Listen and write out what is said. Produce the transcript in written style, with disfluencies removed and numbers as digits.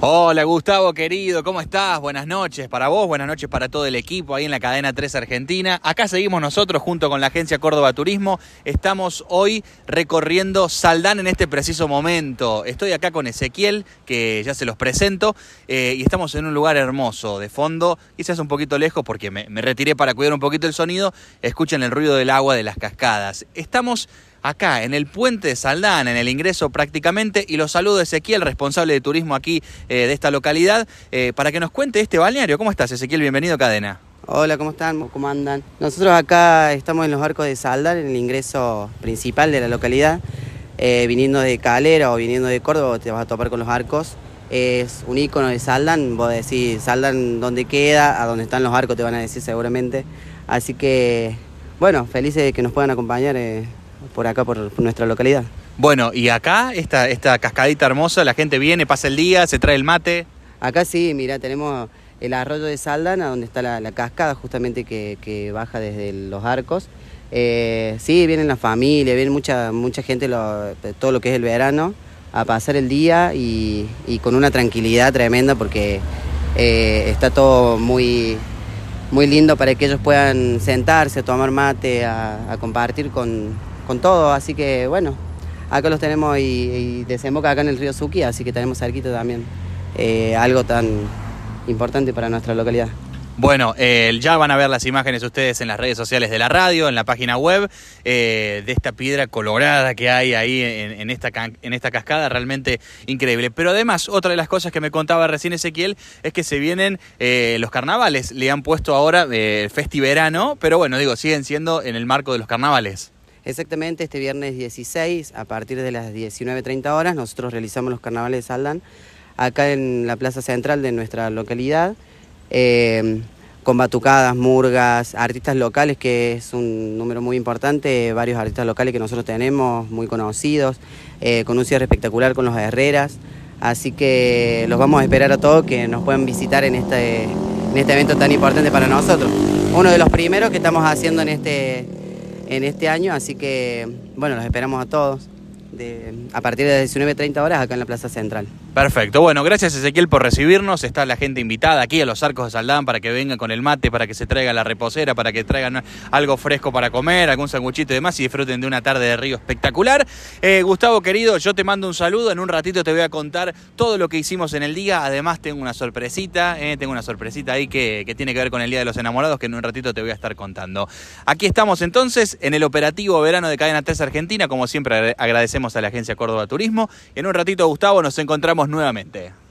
Hola Gustavo, querido, ¿cómo estás? Buenas noches para vos, buenas noches para todo el equipo ahí en la cadena 3 Argentina. Acá seguimos nosotros junto con la agencia Córdoba Turismo. Estamos hoy recorriendo Saldán en este preciso momento. Estoy acá con Ezequiel, que ya se los presento, y estamos en un lugar hermoso. De fondo, quizás un poquito lejos porque me retiré para cuidar un poquito el sonido. Escuchen el ruido del agua de las cascadas. Estamos acá en el puente de Saldán, en el ingreso prácticamente, y los saludo a Ezequiel, responsable de turismo aquí de esta localidad, para que nos cuente este balneario. ¿Cómo estás, Ezequiel? Bienvenido a Cadena. Hola, ¿cómo están? ¿Cómo andan? Nosotros acá estamos en los arcos de Saldán, en el ingreso principal de la localidad. Viniendo de Calera o viniendo de Córdoba te vas a topar con los arcos. Es un icono de Saldán, vos decís Saldán dónde queda, a dónde están los arcos te van a decir seguramente. Así que, bueno, felices de que nos puedan acompañar por acá, por nuestra localidad. Bueno, y acá, esta cascadita hermosa, la gente viene, pasa el día, se trae el mate. Acá sí, mira, tenemos el arroyo de Saldán, donde está la cascada justamente que baja desde los arcos. Sí, vienen la familia, viene mucha gente todo lo que es el verano a pasar el día y con una tranquilidad tremenda porque está todo muy lindo para que ellos puedan sentarse, a tomar mate, a compartir con todo. Así que bueno, acá los tenemos y desemboca acá en el río Suquía, así que tenemos cerquita también algo tan importante para nuestra localidad. Bueno, ya van a ver las imágenes ustedes en las redes sociales de la radio, en la página web, de esta piedra colorada que hay ahí en esta cascada, realmente increíble. Pero además, otra de las cosas que me contaba recién Ezequiel es que se vienen los carnavales. Le han puesto ahora Festiverano, pero bueno, digo, siguen siendo en el marco de los carnavales. Exactamente, este viernes 16, a partir de las 19:30 horas, nosotros realizamos los carnavales de Saldán, acá en la plaza central de nuestra localidad, con batucadas, murgas, artistas locales, que es un número muy importante, varios artistas locales que nosotros tenemos, muy conocidos, con un cierre espectacular con los Herreras, así que los vamos a esperar a todos que nos puedan visitar en este evento tan importante para nosotros. Uno de los primeros que estamos haciendo en este año, así que bueno, los esperamos a todos a partir de las 19:30 horas acá en la Plaza Central. Perfecto, bueno, gracias Ezequiel por recibirnos. Está la gente invitada aquí a los arcos de Saldán para que vengan con el mate, para que se traigan la reposera, para que traigan algo fresco para comer, algún sanguchito y demás, y disfruten de una tarde de río espectacular. Gustavo, querido, yo te mando un saludo. En un ratito te voy a contar todo lo que hicimos en el día. Además tengo una sorpresita ahí que tiene que ver con el Día de los Enamorados, que en un ratito te voy a estar contando. Aquí estamos entonces en el operativo verano de Cadena 3 Argentina. Como siempre agradecemos a la agencia Córdoba Turismo. En un ratito, Gustavo, nos encontramos nuevamente.